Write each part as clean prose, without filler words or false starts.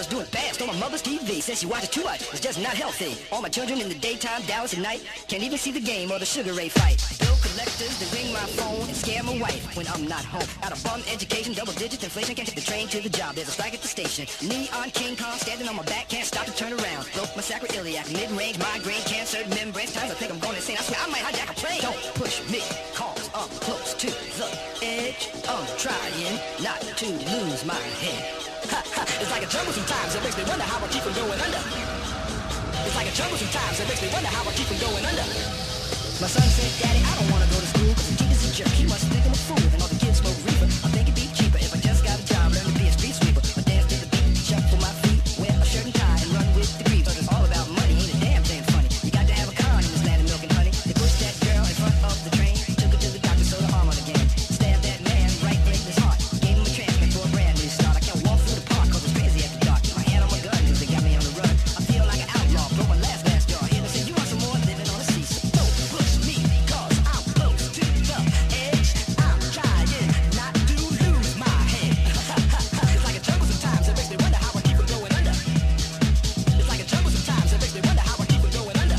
doing fast on my mother's TV. Says she watches too much, it's just not healthy. All my children in the daytime, Dallas at night, can't even see the game or the Sugar Ray fight. Bill collectors, they ring my phone and scare my wife when I'm not home. Out of bum education, double digits, inflation, can't take the train to the job. There's a strike at the station. Neon King Kong standing on my back, can't stop to turn around. Broke my sacroiliac, mid-range migraine, cancer, membranes. Times I think I'm going insane. I swear I might hijack a plane. Don't push me, cause I'm close to the edge. I'm trying not to lose my head. Ha ha, it's like a jungle sometimes. It makes me wonder how I keep from going under. It's like a jungle sometimes. It makes me wonder how I keep from going under. My son said, Daddy, I don't want to go to school because the teacher's a jerk. He must think I'm a fool and all the kids smoke reefer. I think it'd be cheaper if I just got a job, learn to be a street sweeper. I dance to the beat, shuffle my feet, wear a shirt and tie and run with the grief. Cause it's all about money, ain't a damn thing funny. You got to have a con in this land of milk and honey. They pushed that girl in front of the train, took her to the doctor, sewed her arm on again. Stabbed that man right in his heart, gave him a transplant for a brand new start. I can't walk through the park cause it's crazy after dark. My hand on my gun cause they got me on the run. I feel like an outlaw, broke my last jar. Here to say you want some more, living on the seesaw. Don't push me cause I'm close to the edge. I'm trying not to lose my head. It's like a jungle sometimes, it makes me wonder how I keep from going under. It's like a jungle sometimes, it makes me wonder how I keep from going under.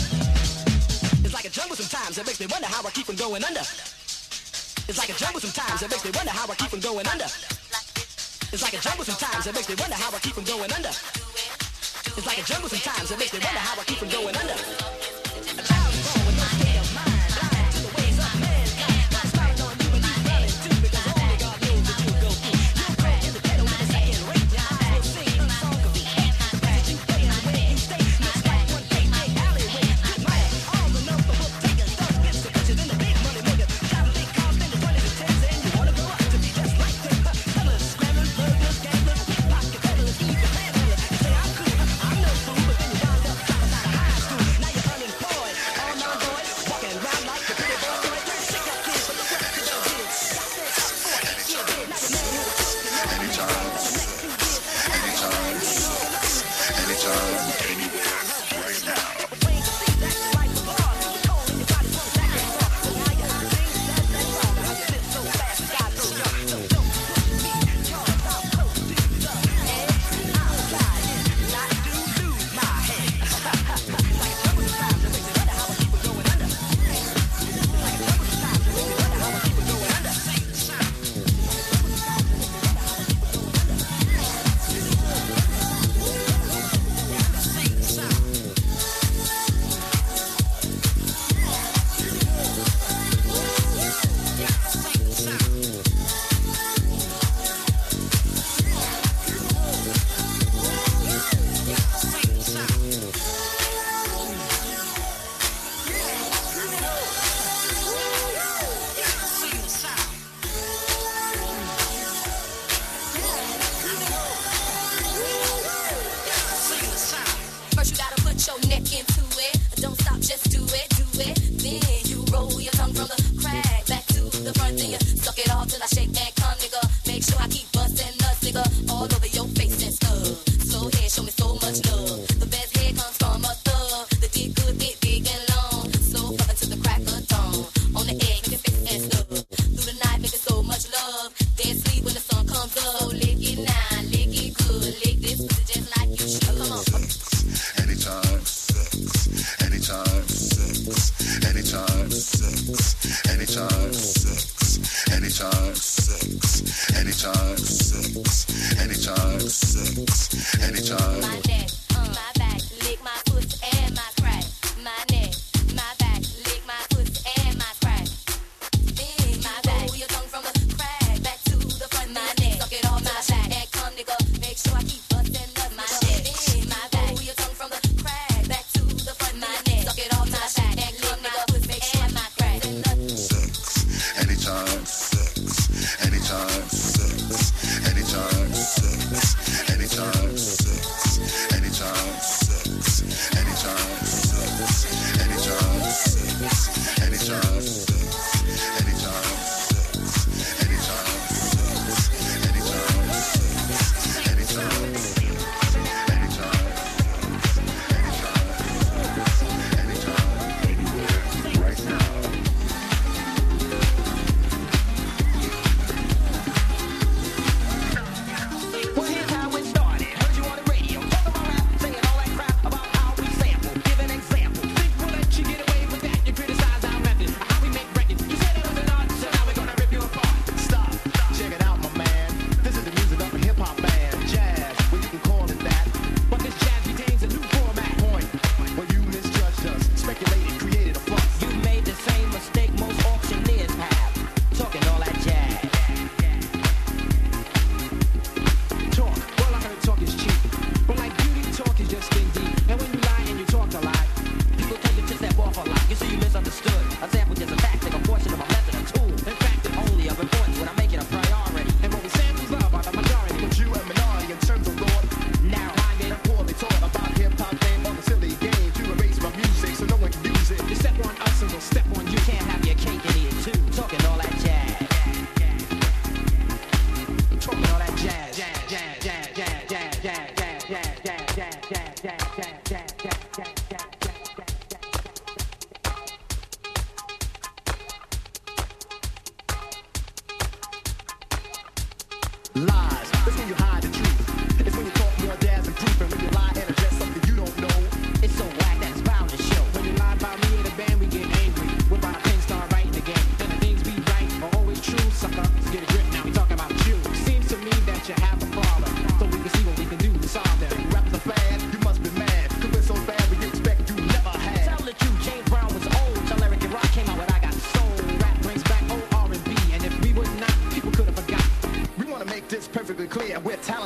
It's like a jungle sometimes, it makes me wonder how I keep from going under. It's like a jungle sometimes, it makes me wonder how I keep from going under. It's like a jungle sometimes, it makes me wonder how I keep from going under. It's like a jungle sometimes, it makes me wonder how I keep from going under. A child is born with no state of mind, blind to the ways of mankind. Not spying on you and you running too, because only God knows what you'll go through. You'll crawl in the ghetto with a second rate. Your eyes will sing a song of the end. The fact that you play and the way you stay looks like one big alleyway. Good man, all the number book takers, those bits to pictures in the big money makers. Driving big cars, spending 20s and 10s, and you wanna grow up to be just like them. Sellers, scramblers, burglars, gamblers, pickpocket peddlers, even manhandlers. You say I'm cool, I'm no fool, but then you wound up dropping out of high school. Now you're unemployed, all my boys walking around like the pretty boy toy. Sick up kids, but look what you done did. Got sent up for it, yeah, did. Now your man who's First you gotta put your neck into it. Don't stop, just do it, do it. Then you roll your tongue from the crack back to the front. Then you suck it off till I shake and come, nigga. Make sure I keep busting nuts, nigga, all over your face and stuff. Slow head, show me so much love. The best head comes from a thug. The dick good, dick big and long. So fucking to the crack of dawn. On the egg, make it face and stuff. Through the night, making so much love. Dead sleep when the sun comes up. So lick it now, lick it good. Lick this pussy just like you should. Come on. Anytime sex, anytime sex, anytime sex, anytime sex, anytime sex, anytime sex, anytime sex, anytime. My neck, my back, lick my pussy and my crack. My neck, my back, lick my pussy and my crack. Then my back, pull your tongue from the crack back to the front. My neck, suck it off my back and come, nigga. Make sure I keep busting up my neck. Then my back, pull your tongue from the crack back to the front. My neck, suck it off my back and come, nigga. Make sure I keep busting up my crack. Sex, anytime sex,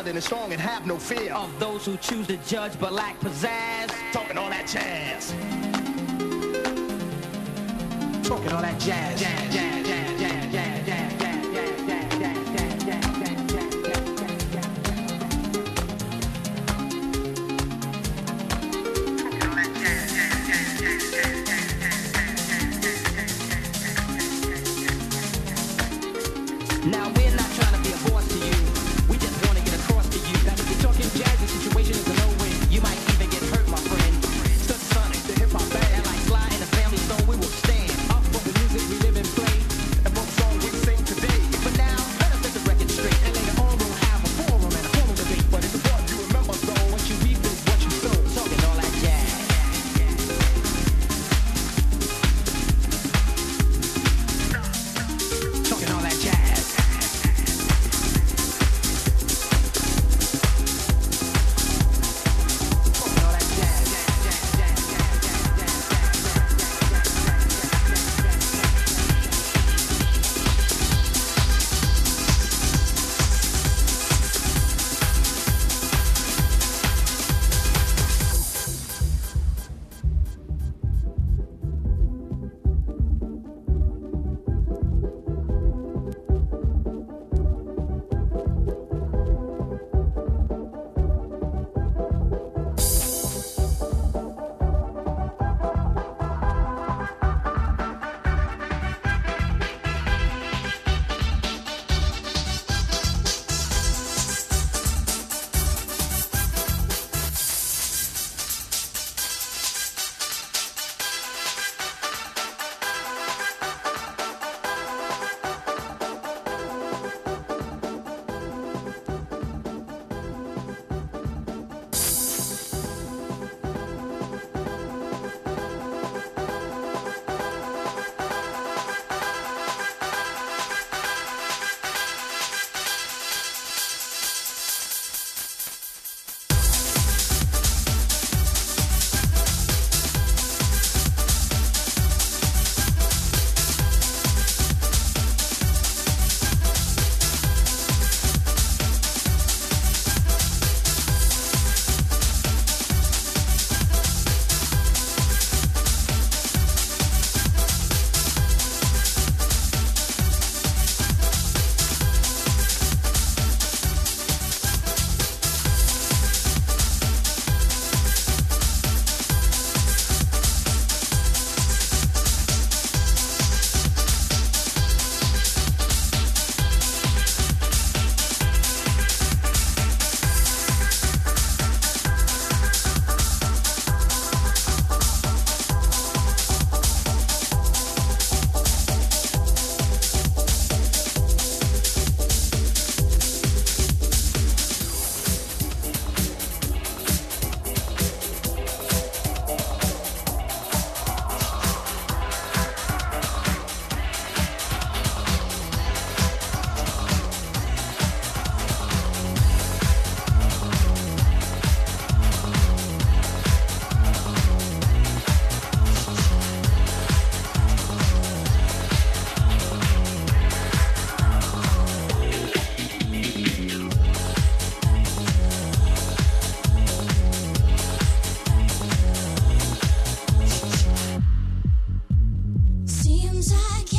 and is strong and have no fear of those who choose to judge but lack pizzazz. Talking all that jazz. Talking all that jazz. Jazz, jazz, jazz, jazz, jazz, jazz. Now we're not trying to be a boss to you. We just want to get across to you that if you're talking jazz, the situation is a no-win. You might even get hurt, my friend. Stuck Sonic, the hip-hop band. And like Sly in the Family Stone, we will stand Up for the music we live and play, and what song we sing today. But now, let us set the record straight. And later on we'll have a forum and a formal debate. But it's important you remember though, what you reap is what you sow. Talking all that jazz. Talking all that jazz. Seems like